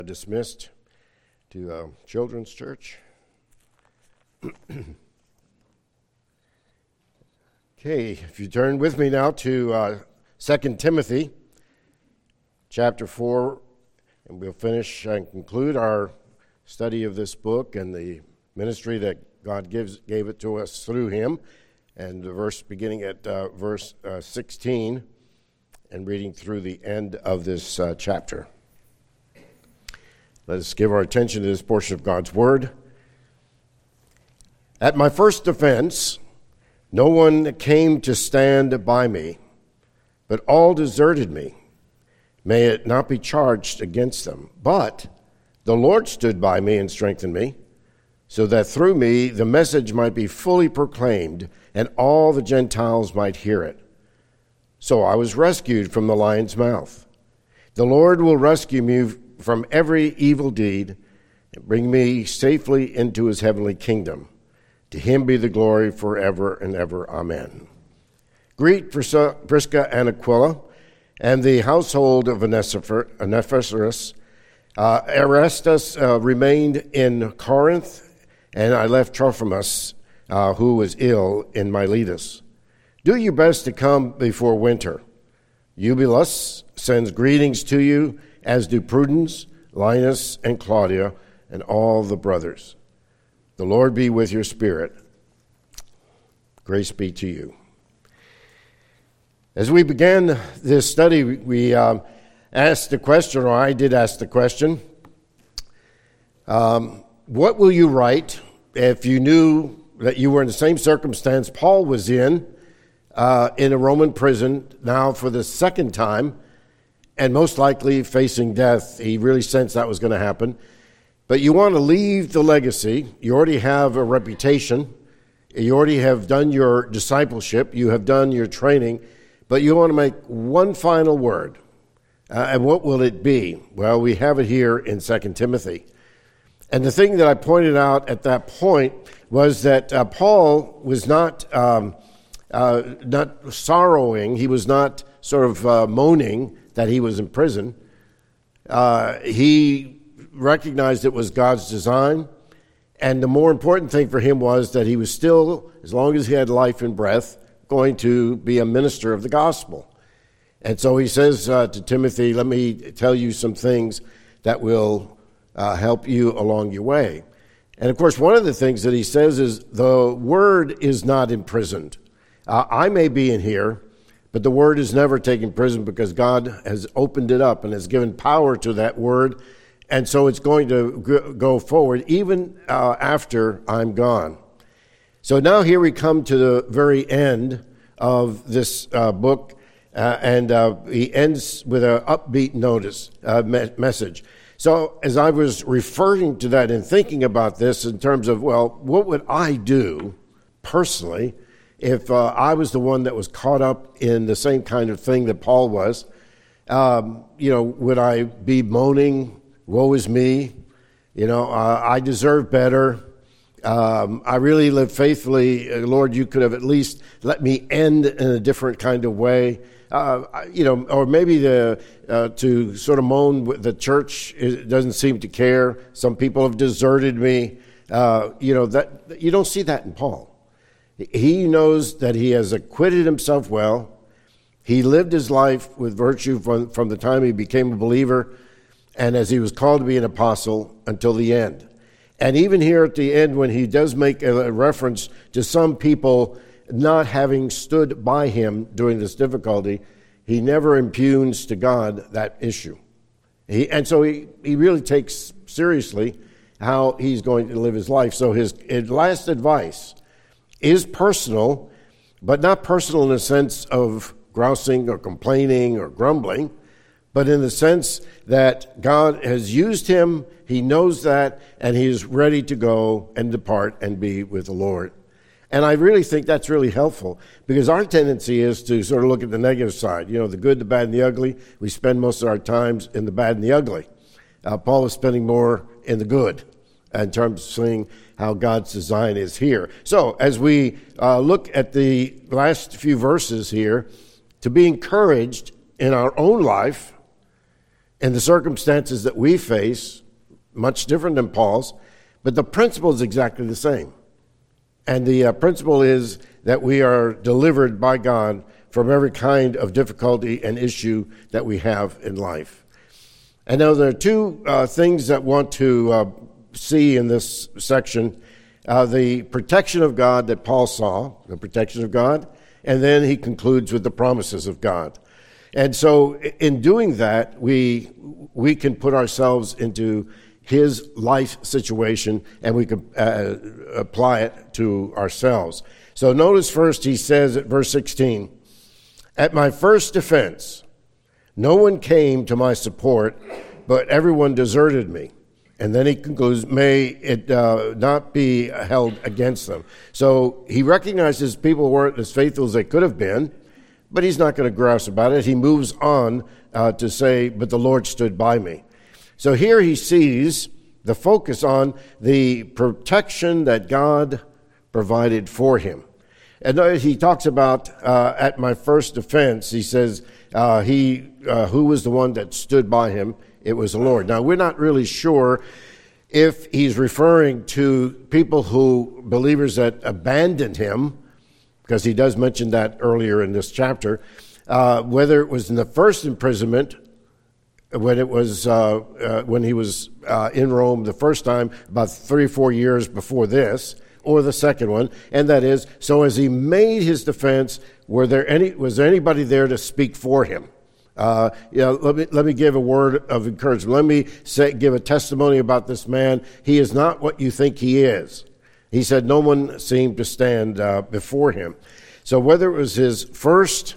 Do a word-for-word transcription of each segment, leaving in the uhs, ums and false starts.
Dismissed to uh, Children's Church. Okay, if you turn with me now to uh, Second Timothy chapter four, and we'll finish and conclude our study of this book and the ministry that God gives gave it to us through him, and the verse beginning at uh, verse uh, sixteen and reading through the end of this uh, chapter. Let us give our attention to this portion of God's Word. At my first offense, no one came to stand by me, but all deserted me. May it not be charged against them. But the Lord stood by me and strengthened me, so that through me the message might be fully proclaimed, and all the Gentiles might hear it. So I was rescued from the lion's mouth. The Lord will rescue me from every evil deed and bring me safely into his heavenly kingdom. To him be the glory forever and ever. Amen. Greet Prisca and Aquila and the household of Onesiphorus. Uh, Erastus uh, remained in Corinth, and I left Trophimus, uh, who was ill, in Miletus. Do your best to come before winter. Eubulus sends greetings to you, as do Prudence, Linus, and Claudia, and all the brothers. The Lord be with your spirit. Grace be to you. As we began this study, we um, asked the question, or I did ask the question, um, what will you write if you knew that you were in the same circumstance Paul was in, uh, in a Roman prison, now for the second time, and most likely facing death? He really sensed that was going to happen. But you want to leave the legacy. You already have a reputation. You already have done your discipleship. You have done your training. But you want to make one final word. Uh, and what will it be? Well, we have it here in Second Timothy. And the thing that I pointed out at that point was that uh, Paul was not, um, uh, not sorrowing. He was not sort of uh, moaning that he was in prison. Uh, he recognized it was God's design, and the more important thing for him was that he was still, as long as he had life and breath, going to be a minister of the gospel. And so he says uh, to Timothy, let me tell you some things that will uh, help you along your way. And of course, one of the things that he says is the word is not imprisoned. Uh, I may be in here, but the word is never taken prison, because God has opened it up and has given power to that word. And so it's going to go forward even uh, after I'm gone. So now here we come to the very end of this uh, book. Uh, and uh, he ends with an upbeat notice, uh, me- message. So as I was referring to that and thinking about this in terms of, well, what would I do personally if uh, I was the one that was caught up in the same kind of thing that Paul was? Um, you know, would I be moaning, woe is me, you know, uh, I deserve better, um, I really lived faithfully, uh, Lord, you could have at least let me end in a different kind of way, uh, you know, or maybe the uh, to sort of moan with the church, it doesn't seem to care, some people have deserted me, uh, you know, that you don't see that in Paul. He knows that he has acquitted himself well. He lived his life with virtue from, from the time he became a believer, and as he was called to be an apostle until the end. And even here at the end, when he does make a reference to some people not having stood by him during this difficulty, he never impugns to God that issue. He, and so he, he really takes seriously how he's going to live his life. So his, his last advice is personal, but not personal in the sense of grousing or complaining or grumbling, but in the sense that God has used him, he knows that, and he is ready to go and depart and be with the Lord. And I really think that's really helpful, because our tendency is to sort of look at the negative side, you know, the good, the bad, and the ugly. We spend most of our times in the bad and the ugly. Uh, Paul is spending more in the good in terms of seeing how God's design is here. So as we uh, look at the last few verses here, to be encouraged in our own life in the circumstances that we face, much different than Paul's, but the principle is exactly the same. And the uh, principle is that we are delivered by God from every kind of difficulty and issue that we have in life. And now there are two uh, things that I want to uh, see in this section. Uh, the protection of God that Paul saw, the protection of God, and then he concludes with the promises of God. And so in doing that, we we can put ourselves into his life situation, and we can uh, apply it to ourselves. So notice first he says at verse sixteen, "At my first defense, no one came to my support, but everyone deserted me." And then he concludes, "May it uh, not be held against them." So he recognizes people weren't as faithful as they could have been, but he's not going to grouse about it. He moves on uh, to say, "But the Lord stood by me." So here he sees the focus on the protection that God provided for him. And he talks about, uh, at my first defense, he says, uh, he uh, who was the one that stood by him? It was the Lord. Now, we're not really sure if he's referring to people who, believers that abandoned him, because he does mention that earlier in this chapter, uh, whether it was in the first imprisonment, when it was uh, uh, when he was uh, in Rome the first time, about three or four years before this, or the second one, and that is, so as he made his defense, were there any was there anybody there to speak for him? Uh, you know, let me let me give a word of encouragement. Let me say, give a testimony about this man. He is not what you think he is. He said no one seemed to stand uh, before him. So whether it was his first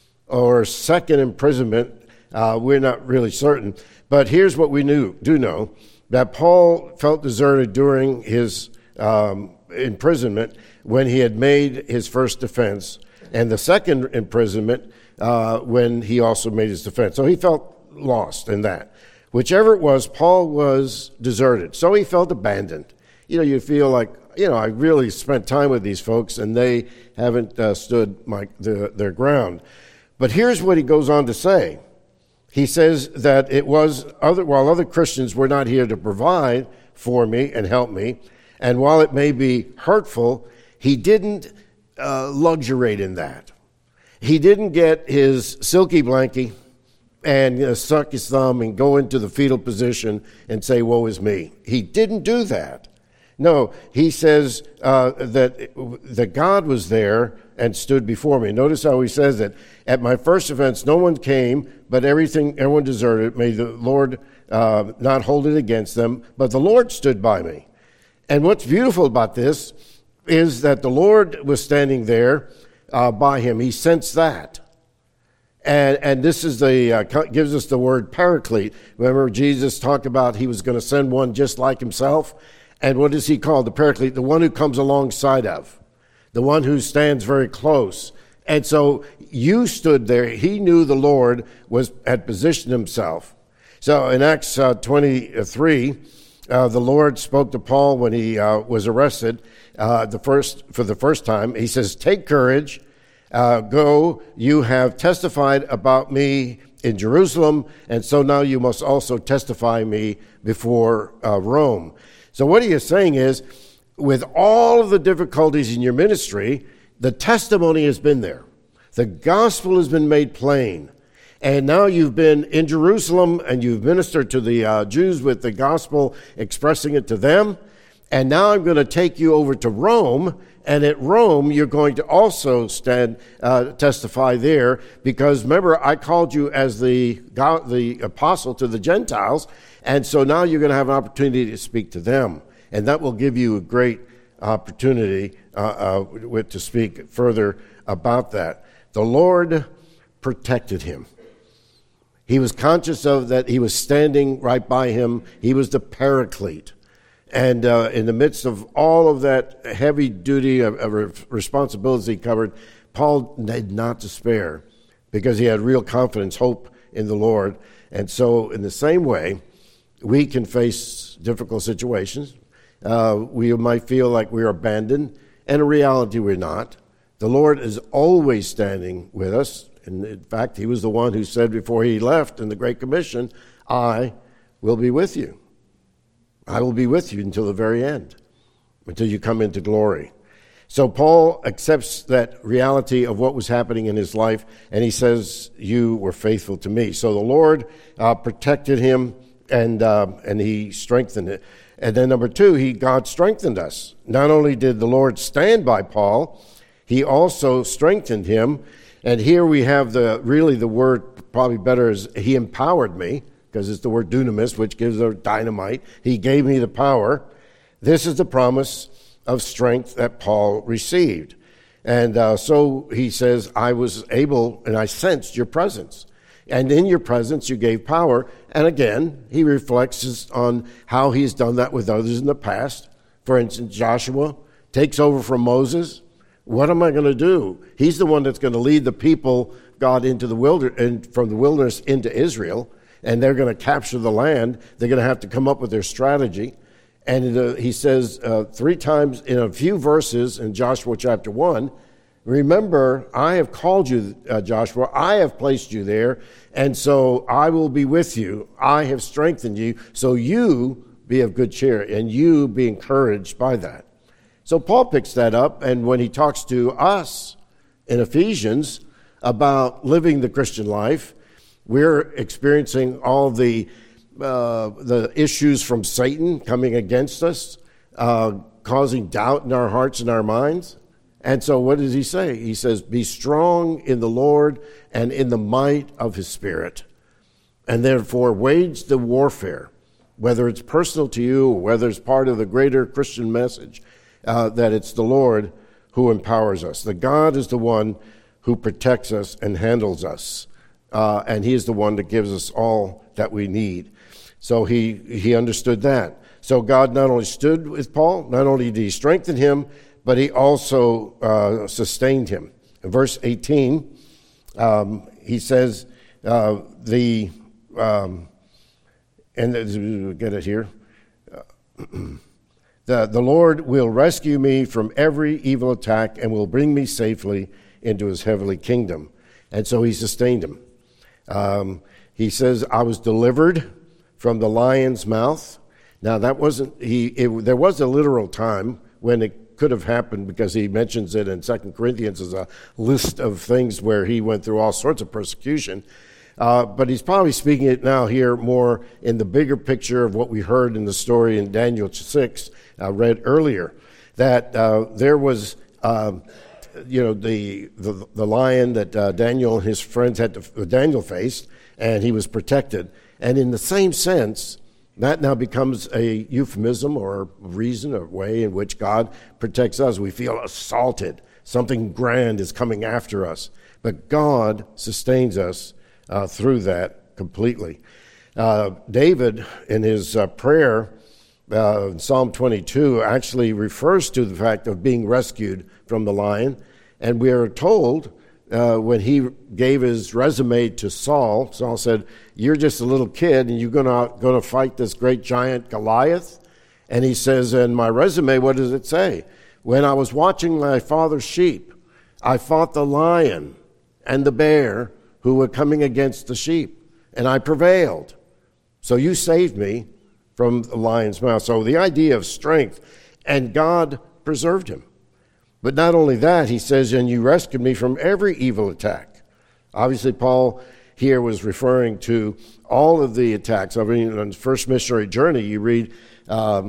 or second imprisonment, uh, we're not really certain. But here's what we knew, do know, that Paul felt deserted during his um, imprisonment when he had made his first defense, and the second imprisonment uh, when he also made his defense. So he felt lost in that. Whichever it was, Paul was deserted. So he felt abandoned. You know, you feel like, you know, I really spent time with these folks, and they haven't uh, stood my, the, their ground. But here's what he goes on to say. He says that it was, other, while other Christians were not here to provide for me and help me, and while it may be hurtful, he didn't uh, luxuriate in that. He didn't get his silky blankie and uh, suck his thumb and go into the fetal position and say, "Woe is me." He didn't do that. No, he says uh, that, that God was there and stood before me. Notice how he says that, "At my first offense, no one came, but everything, everyone deserted. May the Lord uh, not hold it against them, but the Lord stood by me." And what's beautiful about this is that the Lord was standing there uh, by him. He sensed that. And and this is the uh, gives us the word paraclete. Remember, Jesus talked about he was going to send one just like himself. And what is he called? The paraclete, the one who comes alongside of, the one who stands very close. And so you stood there. He knew the Lord was had positioned himself. So in Acts uh, twenty-three, uh, the Lord spoke to Paul when he uh, was arrested uh, the first for the first time. He says, "Take courage, uh, go. You have testified about me in Jerusalem, and so now you must also testify me before uh, Rome." So what he is saying is, with all of the difficulties in your ministry, the testimony has been there. The gospel has been made plain. And now you've been in Jerusalem and you've ministered to the uh, Jews with the gospel, expressing it to them. And now I'm going to take you over to Rome. And at Rome, you're going to also stand, uh, testify there. Because remember, I called you as the, God, the apostle to the Gentiles. And so now you're going to have an opportunity to speak to them. And that will give you a great opportunity uh, uh, with, to speak further about that. The Lord protected him. He was conscious of that. He was standing right by him. He was the paraclete. And uh, in the midst of all of that heavy duty of, of responsibility he covered, Paul did not despair because he had real confidence, hope in the Lord. And so in the same way, we can face difficult situations. Uh, we might feel like we're abandoned, and in reality we're not. The Lord is always standing with us. And in fact, he was the one who said before he left in the Great Commission, I will be with you. I will be with you until the very end, until you come into glory. So Paul accepts that reality of what was happening in his life, and he says, you were faithful to me. So the Lord uh, protected him, and uh, and he strengthened it. And then number two, he God strengthened us. Not only did the Lord stand by Paul, he also strengthened him. And here we have the really the word probably better is he empowered me, because it's the word dunamis, which gives the dynamite. He gave me the power. This is the promise of strength that Paul received. And uh, so he says, I was able and I sensed your presence. And in your presence, you gave power. And again, he reflects on how he's done that with others in the past. For instance, Joshua takes over from Moses. What am I going to do? He's the one that's going to lead the people, God, into the wilderness, and from the wilderness into Israel. And they're going to capture the land. They're going to have to come up with their strategy. And uh, he says uh, three times in a few verses in Joshua chapter one, remember, I have called you, uh, Joshua. I have placed you there, and so I will be with you. I have strengthened you, so you be of good cheer, and you be encouraged by that. So Paul picks that up, and when he talks to us in Ephesians about living the Christian life, we're experiencing all the uh, the issues from Satan coming against us, uh, causing doubt in our hearts and our minds. And so what does he say? He says, be strong in the Lord and in the might of his Spirit. And therefore wage the warfare, whether it's personal to you or whether it's part of the greater Christian message, uh, that it's the Lord who empowers us. That God is the one who protects us and handles us. Uh, and he is the one that gives us all that we need. So he, he understood that. So God not only stood with Paul, not only did he strengthen him, but he also uh, sustained him. In verse eighteen, um, he says, uh, the, um, and we'll get it here, the, the Lord will rescue me from every evil attack and will bring me safely into his heavenly kingdom. And so he sustained him. Um, he says, I was delivered from the lion's mouth. Now that wasn't, he. It, there was a literal time when it could have happened, because he mentions it in Second Corinthians as a list of things where he went through all sorts of persecution. Uh, but he's probably speaking it now here more in the bigger picture of what we heard in the story in Daniel six, uh, read earlier, that uh, there was, uh, you know, the, the the lion that uh, Daniel and his friends had to, uh, Daniel faced, and he was protected. And in the same sense, that now becomes a euphemism or reason or way in which God protects us. We feel assaulted. Something grand is coming after us. But God sustains us uh, through that completely. Uh, David, in his uh, prayer uh, in Psalm twenty-two, actually refers to the fact of being rescued from the lion. And we are told uh, when he gave his resume to Saul, Saul said, you're just a little kid and you're gonna gonna fight this great giant Goliath? And he says, in my resume, what does it say? When I was watching my father's sheep, I fought the lion and the bear who were coming against the sheep, and I prevailed. So you saved me from the lion's mouth. So the idea of strength, and God preserved him. But not only that, he says, and you rescued me from every evil attack. Obviously, Paul here was referring to all of the attacks. I mean, on his first missionary journey, you read um,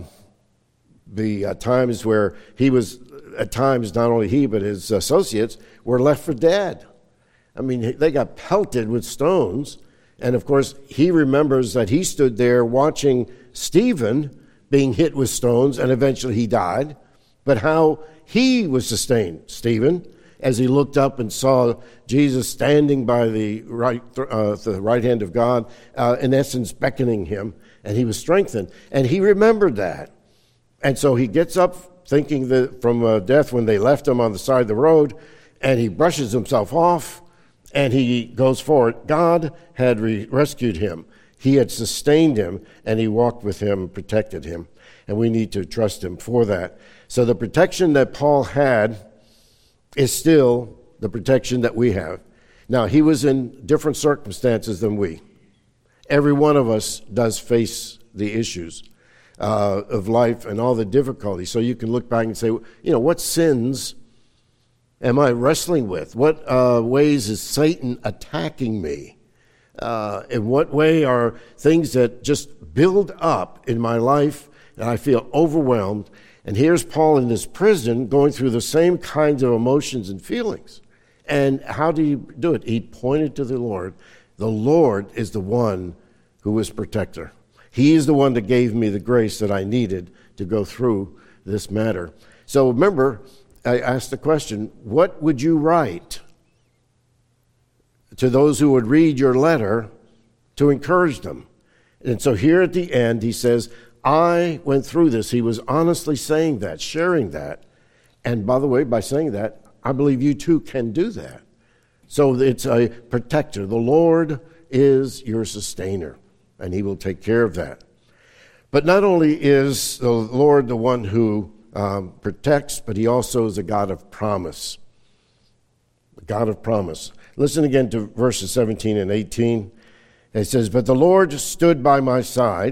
the uh, times where he was, at times, not only he, but his associates were left for dead. I mean, they got pelted with stones. And of course, he remembers that he stood there watching Stephen being hit with stones, and eventually he died. But how he was sustained, Stephen, as he looked up and saw Jesus standing by the right, uh, the right hand of God, uh, in essence beckoning him, and he was strengthened. And he remembered that. And so he gets up thinking that from uh, death when they left him on the side of the road, and he brushes himself off, and he goes forward. God had re- rescued him. He had sustained him, and he walked with him, protected him. And we need to trust him for that. So the protection that Paul had is still the protection that we have. Now, he was in different circumstances than we. Every one of us does face the issues uh, of life and all the difficulties. So you can look back and say, you know, what sins am I wrestling with? What uh, ways is Satan attacking me? Uh, in what way are things that just build up in my life and I feel overwhelmed? And here's Paul in this prison going through the same kinds of emotions and feelings. And how did he do it? He pointed to the Lord. The Lord is the one who was protector. He is the one that gave me the grace that I needed to go through this matter. So remember, I asked the question, what would you write to those who would read your letter to encourage them? And so here at the end, he says, I went through this. He was honestly saying that, sharing that. And by the way, by saying that, I believe you too can do that. So it's a protector. The Lord is your sustainer, and he will take care of that. But not only is the Lord the one who um, protects, but he also is a God of promise. A God of promise. Listen again to verses seventeen and eighteen. It says, but the Lord stood by my side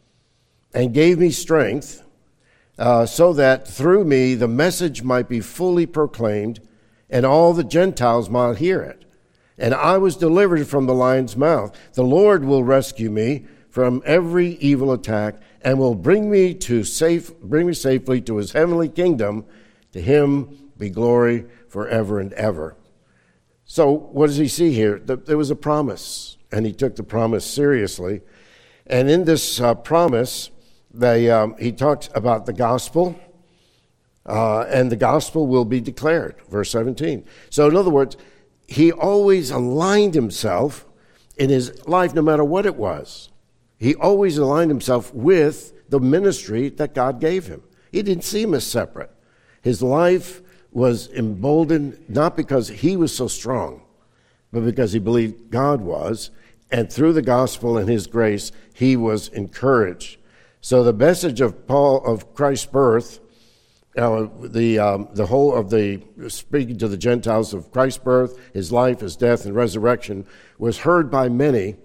and gave me strength, uh, so that through me the message might be fully proclaimed, and all the Gentiles might hear it. And I was delivered from the lion's mouth. The Lord will rescue me from every evil attack, and will bring me to safe, bring me safely to his heavenly kingdom. To him be glory forever and ever. So what does he see here? There was a promise, and he took the promise seriously. And in this uh, promise, they, um, he talks about the gospel, uh, and the gospel will be declared, verse seventeen. So in other words, he always aligned himself in his life, no matter what it was. He always aligned himself with the ministry that God gave him. He didn't see him as separate. His life was emboldened not because he was so strong, but because he believed God was, and through the gospel and his grace, he was encouraged. So the message of Paul, of Christ's birth, uh, the um, the whole of the speaking to the Gentiles of Christ's birth, his life, his death, and resurrection was heard by many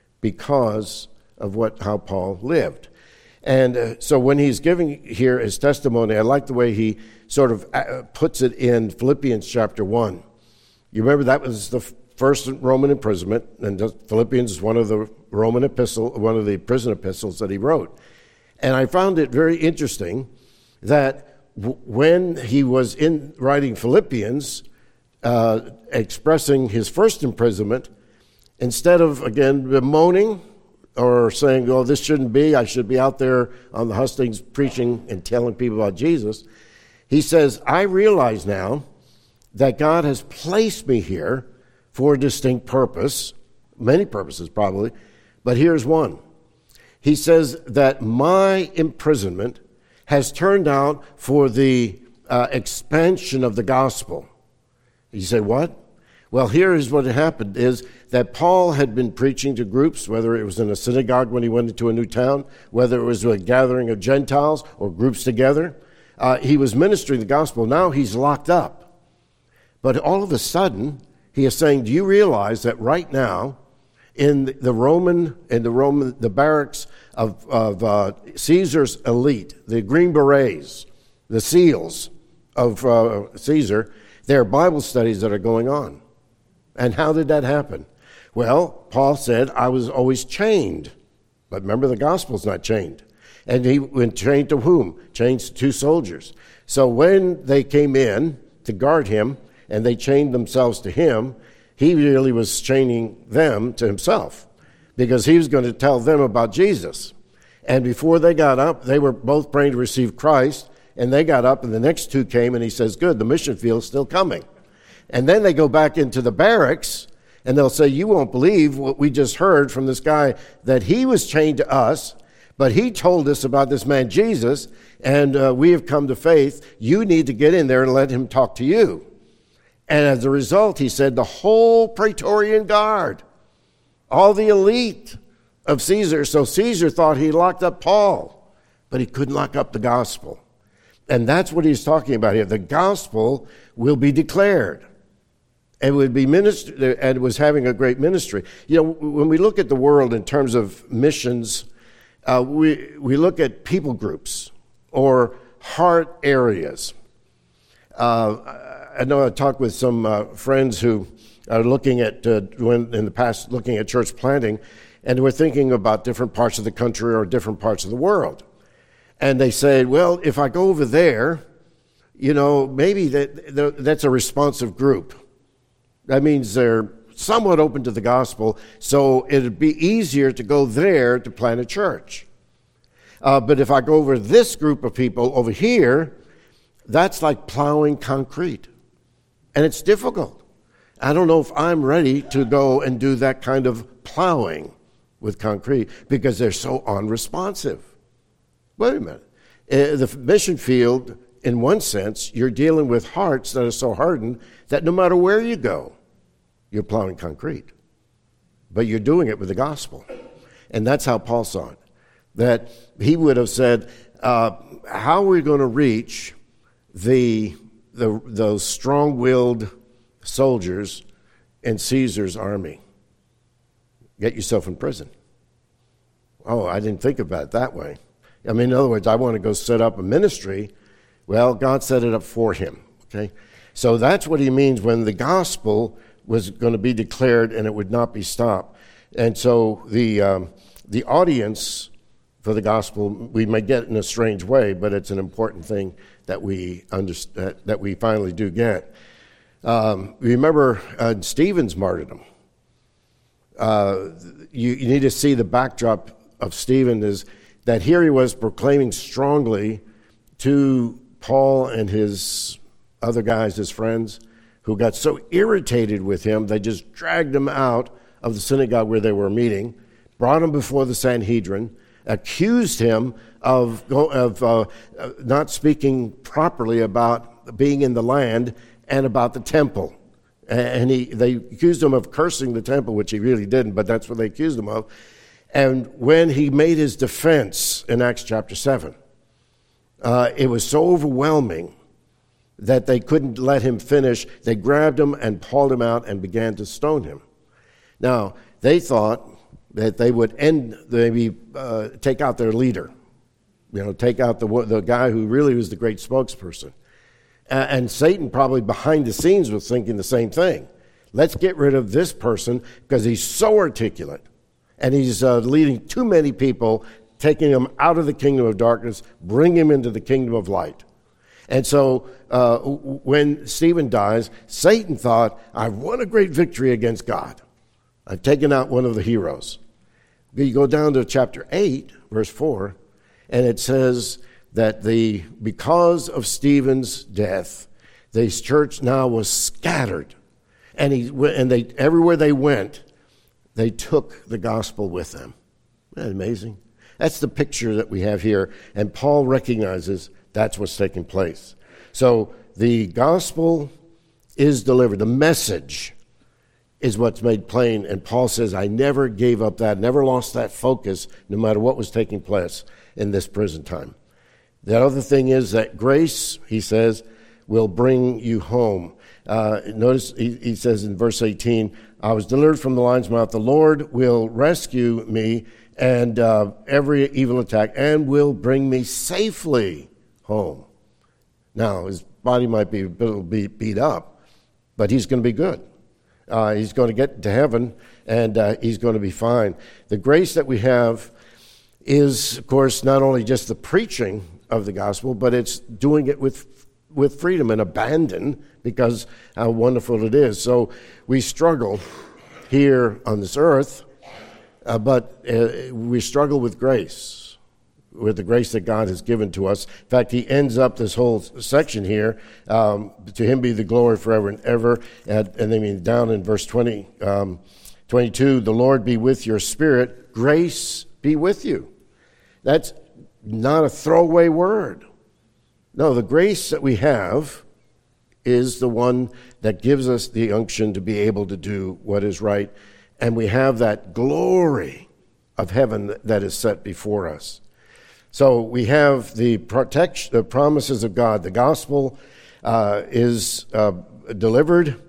because of what how Paul lived. And uh, so when he's giving here his testimony, I like the way he sort of uh, puts it in Philippians chapter one. You remember that was the first Roman imprisonment, and Philippians is one of the Roman epistle, one of the prison epistles that he wrote. And I found it very interesting that w- when he was in writing Philippians, uh, expressing his first imprisonment, instead of, again, bemoaning or saying, oh, this shouldn't be, I should be out there on the hustings preaching and telling people about Jesus, he says, I realize now that God has placed me here for a distinct purpose, many purposes probably, but here's one. He says that my imprisonment has turned out for the uh, expansion of the gospel. You say, what? Well, here is what had happened, is that Paul had been preaching to groups, whether it was in a synagogue when he went into a new town, whether it was a gathering of Gentiles or groups together. Uh, he was ministering the gospel. Now he's locked up. But all of a sudden, he is saying, do you realize that right now, in the Roman, in the Roman, the barracks of, of uh, Caesar's elite, the Green Berets, the SEALs of uh, Caesar, there are Bible studies that are going on. And how did that happen? Well, Paul said, I was always chained. But remember, the gospel's not chained. And he went chained to whom? Chained to two soldiers. So when they came in to guard him, and they chained themselves to him, he really was chaining them to himself, because he was going to tell them about Jesus. And before they got up, they were both praying to receive Christ, and they got up, and the next two came, and he says, good, the mission field's still coming. And then they go back into the barracks, and they'll say, you won't believe what we just heard from this guy, that he was chained to us, but he told us about this man Jesus, and uh, we have come to faith. You need to get in there and let him talk to you. And as a result, he said, the whole Praetorian Guard, all the elite of Caesar. So Caesar thought he locked up Paul, but he couldn't lock up the gospel. And that's what he's talking about here. The gospel will be declared. and would be minister and was having a great ministry. You know, when we look at the world in terms of missions, uh, we we look at people groups or heart areas. Uh, I know I talked with some uh, friends who are looking at uh, when in the past looking at church planting, and we're thinking about different parts of the country or different parts of the world, and they say, well, if I go over there, you know, maybe that that's a responsive group. That means they're somewhat open to the gospel, so it'd be easier to go there to plant a church. Uh, but if I go over this group of people over here, that's like plowing concrete. And it's difficult. I don't know if I'm ready to go and do that kind of plowing with concrete because they're so unresponsive. Wait a minute. Uh, the mission field, in one sense, you're dealing with hearts that are so hardened that no matter where you go, you're plowing concrete. But you're doing it with the gospel. And that's how Paul saw it. That he would have said, uh, how are we going to reach the, the those strong-willed soldiers in Caesar's army? Get yourself in prison. Oh, I didn't think about it that way. I mean, in other words, I want to go set up a ministry. Well, God set it up for him, okay? So that's what he means when the gospel was going to be declared and it would not be stopped. And so the um, the audience for the gospel, we may get in a strange way, but it's an important thing that we understand, that we finally do get. Um, remember uh, Stephen's martyrdom. Uh, you, you need to see the backdrop of Stephen is that here he was proclaiming strongly to Paul and his other guys, his friends, who got so irritated with him, they just dragged him out of the synagogue where they were meeting, brought him before the Sanhedrin, accused him of, of uh, not speaking properly about being in the land and about the temple. And he, they accused him of cursing the temple, which he really didn't, but that's what they accused him of. And when he made his defense in Acts chapter seven, uh, it was so overwhelming that they couldn't let him finish. They grabbed him and hauled him out and began to stone him. Now, they thought that they would end, maybe uh, take out their leader, you know, take out the the guy who really was the great spokesperson. Uh, and Satan probably behind the scenes was thinking the same thing. Let's get rid of this person because he's so articulate and he's uh, leading too many people, taking them out of the kingdom of darkness, bring him into the kingdom of light. And so uh, when Stephen dies, Satan thought, I've won a great victory against God. I've taken out one of the heroes. You go down to chapter eight, verse four, and it says that the because of Stephen's death, the church now was scattered. And he and they everywhere they went, they took the gospel with them. Isn't that amazing? That's the picture that we have here. And Paul recognizes that's what's taking place. So the gospel is delivered. The message is what's made plain. And Paul says, I never gave up that, never lost that focus, no matter what was taking place in this prison time. The other thing is that grace, he says, will bring you home. Uh, notice he, he says in verse eighteen, I was delivered from the lion's mouth. The Lord will rescue me and uh, every evil attack and will bring me safely home. Now, his body might be a bit beat, beat up, but he's going to be good. Uh, he's going to get to heaven, and uh, he's going to be fine. The grace that we have is, of course, not only just the preaching of the gospel, but it's doing it with with freedom and abandon because how wonderful it is. So we struggle here on this earth, uh, but uh, we struggle with grace, with the grace that God has given to us. In fact, he ends up this whole section here, um, to him be the glory forever and ever. And, and I mean, down in verse twenty, um, twenty-two, the Lord be with your spirit, grace be with you. That's not a throwaway word. No, the grace that we have is the one that gives us the unction to be able to do what is right. And we have that glory of heaven that is set before us. So we have the protection, the promises of God. The gospel uh, is uh, delivered,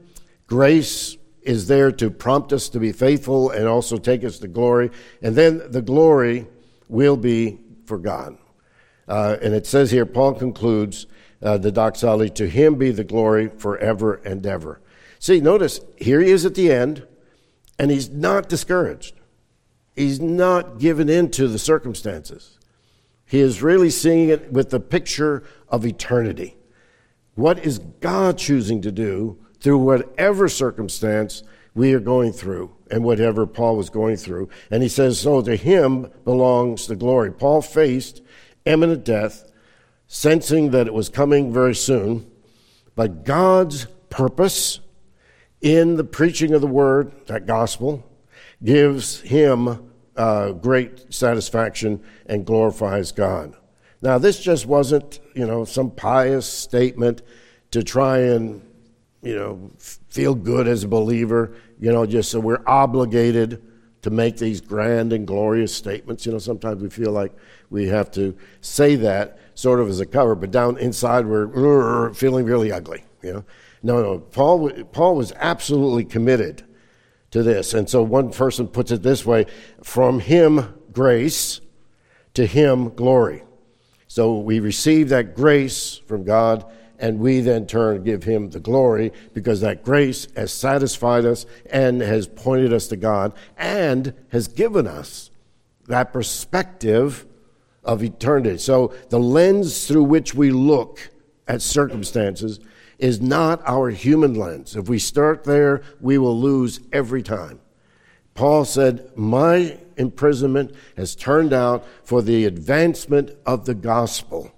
Grace is there to prompt us to be faithful and also take us to glory. And then the glory will be for God. Uh, and it says here, Paul concludes uh, the doxology, to him be the glory forever and ever. See, notice, here he is at the end, and he's not discouraged. He's not given in to the circumstances. He is really seeing it with the picture of eternity. What is God choosing to do through whatever circumstance we are going through and whatever Paul was going through? And he says, so to him belongs the glory. Paul faced imminent death, sensing that it was coming very soon, but God's purpose in the preaching of the word, that gospel, gives him uh, great satisfaction and glorifies God. Now, this just wasn't, you know, some pious statement to try and, you know, feel good as a believer, you know, just so we're obligated to make these grand and glorious statements. You know, sometimes we feel like we have to say that sort of as a cover, but down inside we're feeling really ugly, you know. No, no, Paul, Paul was absolutely committed to this. And so one person puts it this way, from him grace, to him glory. So we receive that grace from God, and we then turn and give him the glory, because that grace has satisfied us and has pointed us to God and has given us that perspective of eternity. So the lens through which we look at circumstances is not our human lens. If we start there, we will lose every time. Paul said, my imprisonment has turned out for the advancement of the gospel.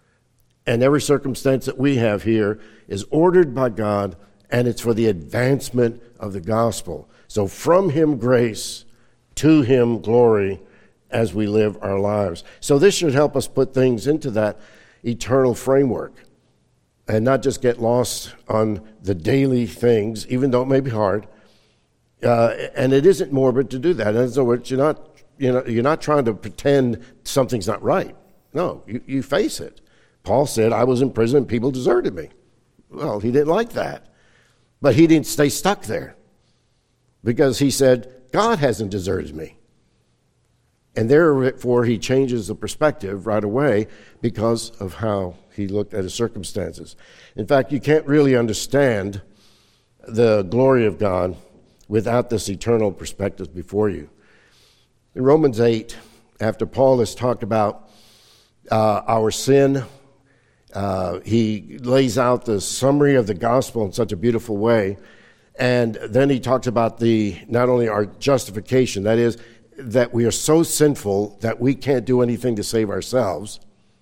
And every circumstance that we have here is ordered by God, and it's for the advancement of the gospel. So from him grace, to him glory, as we live our lives. So this should help us put things into that eternal framework and not just get lost on the daily things, even though it may be hard. Uh, and it isn't morbid to do that. In other words, you're not, you know, you're not trying to pretend something's not right. No, you, you face it. Paul said, I was in prison, people deserted me. Well, he didn't like that. But he didn't stay stuck there, because he said, God hasn't deserted me. And therefore, he changes the perspective right away because of how he looked at his circumstances. In fact, you can't really understand the glory of God without this eternal perspective before you. In Romans eight, after Paul has talked about uh, our sin, uh, he lays out the summary of the gospel in such a beautiful way. And then he talks about the not only our justification, that is, that we are so sinful that we can't do anything to save ourselves.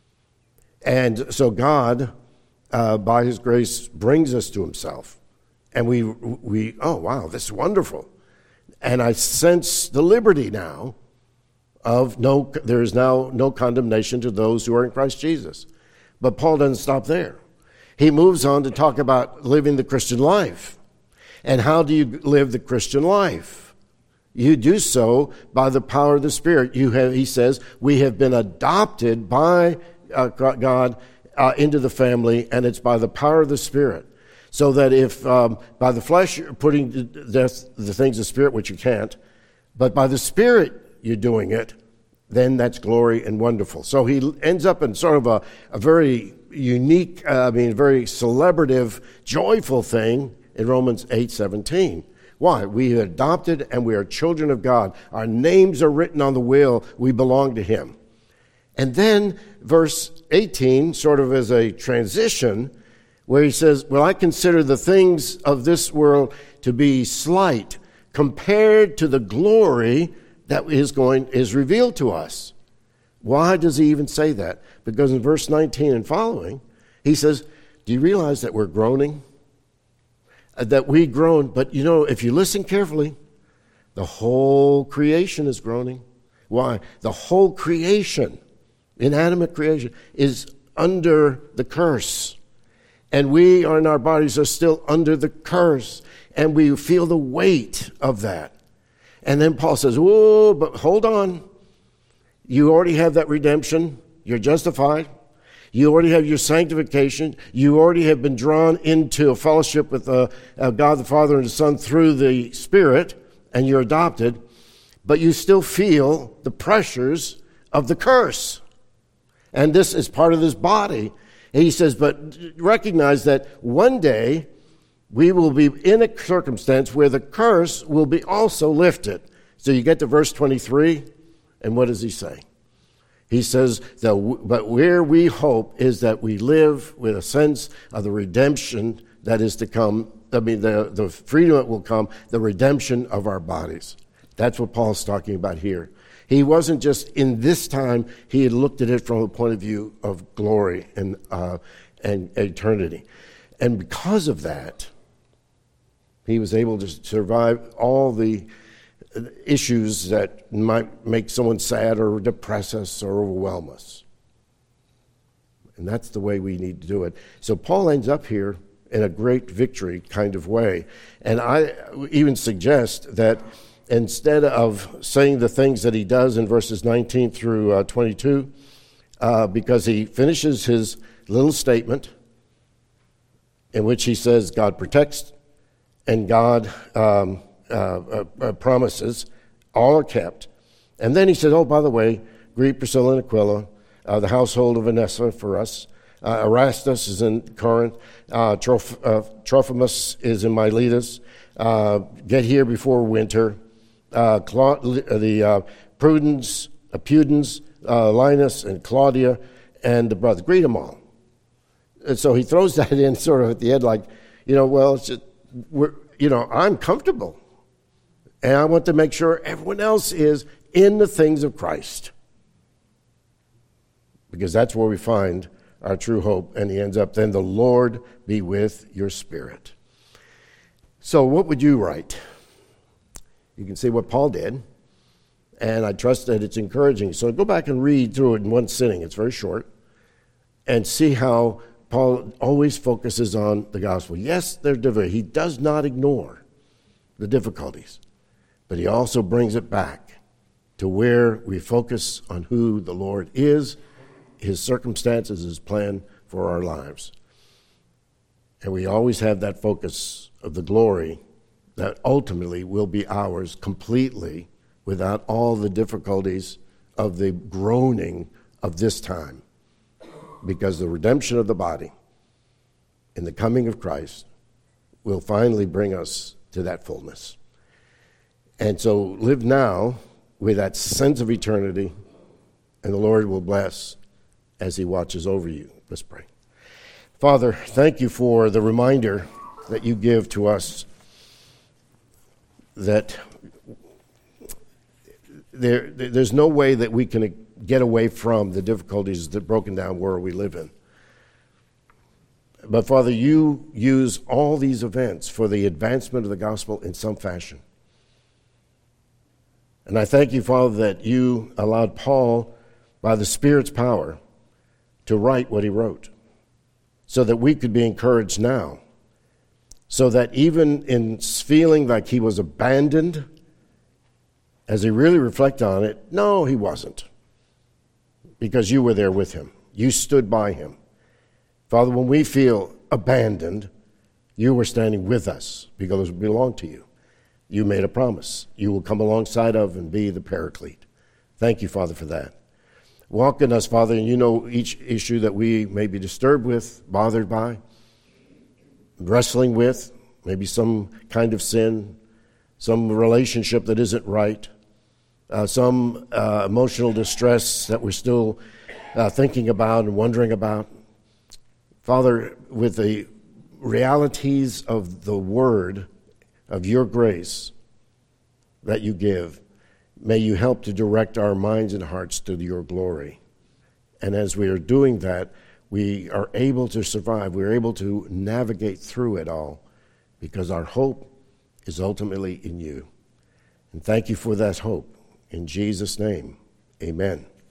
And so God, uh, by his grace, brings us to himself. And we, we, oh, wow, this is wonderful. And I sense the liberty now of no, there is now no condemnation to those who are in Christ Jesus. But Paul doesn't stop there. He moves on to talk about living the Christian life. And how do you live the Christian life? You do so by the power of the Spirit. You have, he says, we have been adopted by uh, God uh, into the family, and it's by the power of the Spirit. So that if um, by the flesh you're putting to death the things of the Spirit, which you can't, but by the Spirit you're doing it, then that's glory and wonderful. So he ends up in sort of a, a very unique, uh, I mean, very celebrative, joyful thing in Romans eight seventeen. Why? We are adopted and we are children of God. Our names are written on the will. We belong to him. And then verse eighteen, sort of as a transition, where he says, well, I consider the things of this world to be slight compared to the glory that is going is revealed to us. Why does he even say that? Because in verse nineteen and following, he says, do you realize that we're groaning? That we groan, but you know, if you listen carefully, the whole creation is groaning. Why? The whole creation, inanimate creation, is under the curse. And we in our bodies are still under the curse. And we feel the weight of that. And then Paul says, oh, but hold on. You already have that redemption. You're justified. You already have your sanctification. You already have been drawn into a fellowship with uh, uh, God the Father and the Son through the Spirit, and you're adopted, but you still feel the pressures of the curse. And this is part of this body. And he says, but recognize that one day we will be in a circumstance where the curse will be also lifted. So you get to verse twenty-three, and what does he say? He says, that w- but where we hope is that we live with a sense of the redemption that is to come. I mean, the, the freedom that will come, the redemption of our bodies. That's what Paul's talking about here. He wasn't just in this time, he had looked at it from a point of view of glory and, uh, and eternity. And because of that, he was able to survive all the issues that might make someone sad or depress us or overwhelm us. And that's the way we need to do it. So Paul ends up here in a great victory kind of way. And I even suggest that instead of saying the things that he does in verses nineteen through uh, twenty-two, uh, because he finishes his little statement in which he says God protects and God um, uh, uh, promises, all are kept. And then he says, oh, by the way, greet Priscilla and Aquila, uh, the household of Vanessa for us. Uh, Erastus is in Corinth. Uh, Troph- uh, Trophimus is in Miletus. Uh, get here before winter. Uh, Cla- the uh, Prudence, uh, Pudens, uh, Linus, and Claudia, and the brother. Greet them all. And so he throws that in sort of at the end, like, you know, well, it's just, we're, you know, I'm comfortable. And I want to make sure everyone else is in the things of Christ. Because that's where we find our true hope. And he ends up, then the Lord be with your spirit. So what would you write? You can see what Paul did. And I trust that it's encouraging. So go back and read through it in one sitting. It's very short. And see how Paul always focuses on the gospel. Yes, they're difficult. He does not ignore the difficulties. But he also brings it back to where we focus on who the Lord is, his circumstances, his plan for our lives. And we always have that focus of the glory that ultimately will be ours completely without all the difficulties of the groaning of this time. Because the redemption of the body and the coming of Christ will finally bring us to that fullness. And so live now with that sense of eternity, and the Lord will bless as he watches over you. Let's pray. Father, thank you for the reminder that you give to us that there, there's no way that we can get away from the difficulties, the broken down world we live in. But Father, you use all these events for the advancement of the gospel in some fashion. And I thank you, Father, that you allowed Paul, by the Spirit's power, to write what he wrote, so that we could be encouraged now, so that even in feeling like he was abandoned, as he really reflected on it, no, he wasn't, because you were there with him. You stood by him. Father, when we feel abandoned, you were standing with us because we belong to you. You made a promise. You will come alongside of and be the paraclete. Thank you, Father, for that. Walk in us, Father, and you know each issue that we may be disturbed with, bothered by, wrestling with, maybe some kind of sin, some relationship that isn't right, uh, some uh, emotional distress that we're still uh, thinking about and wondering about. Father, with the realities of the word, of your grace that you give, may you help to direct our minds and hearts to your glory. And as we are doing that, we are able to survive. We're able to navigate through it all because our hope is ultimately in you. And thank you for that hope. In Jesus' name, amen.